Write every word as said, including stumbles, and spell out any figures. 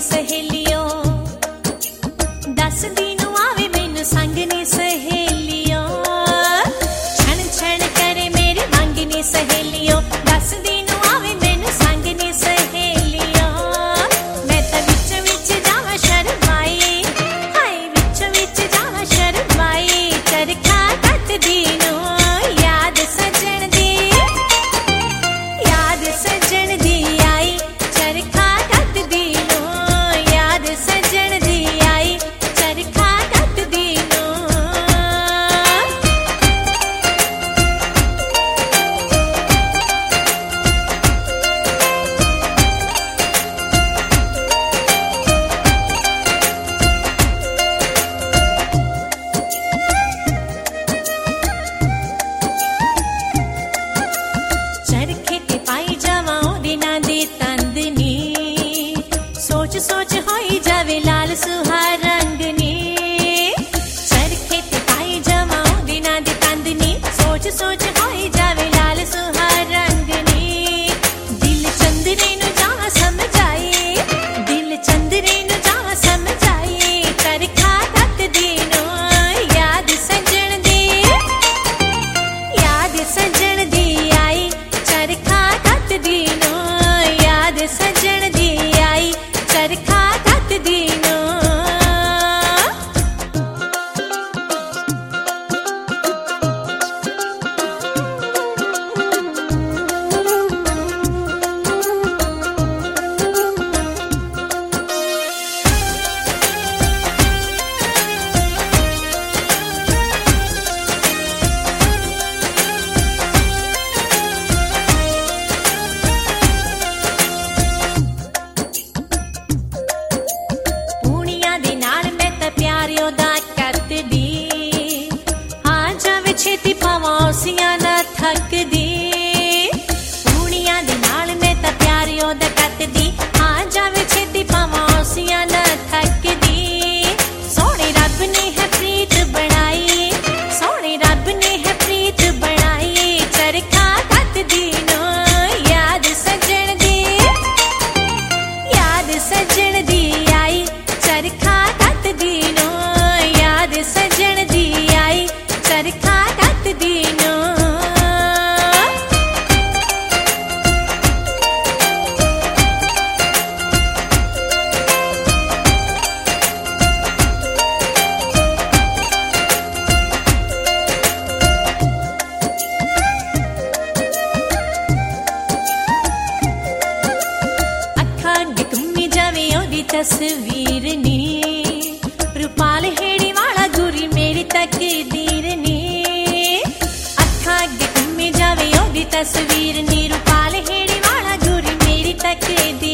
सहेलियों दस दिनों आवे मैनू संग नी सहेलियों छण छण करे मेरी मंग नी सहेलियों दस दिनों आवे मैनू संग नी सहेलियों मैं तां विच विच जावां शर्माई हाय विच विच जावां शर्माई चरखा कटदी नूं याद सजण दी याद सजण दी आई चरखा कटदी नूं याद सजण दी आई चरखा कटदी नूं चरखे ते पाई जावां ओदे नां दी तंदनी सोच सोच होई जावे लाल सुहा रंग नी चरखे ते पाई जावां ओदे नां दी तंदनी सोच सोच होई जावे लाल सुहा रंग नी दिल चंदरे नूं जावां समझाई दिल चंदरे नूं जावां समझाई चरखा कटदी नूं याद सजण दी याद सजण दी आई चरखा कटदी नूं याद सजण दी आई चरखा कटदी नूं पूनियां दे नाल मैं तां प्यार ओदा करदी आ जावे छेती पावां उसियां ना थकदी पूनियां दे नाल मैं तां प्यार ओदा करदी आ जावे छेती पावां उसियां ना थकदी सोहणे रब ने है प्रीत बनाई सोहणे रब ने है प्रीत बनाई चरखा कटदी नूं याद सजण दी याद सजण दी आई चरखा कटदी नूं याद सजण दी आई चरखा कटदी नूं अखां अग्गे घुम्मी जावे ओदी तस्वीर नी रूपाल हेड़ी वाला गुरी मेरी तकदीर नी अखां अग्गे घुम्मी जावे ओदी तस्वीर नी रूपाल हेड़ी वाला गुरी मेरी तकदीर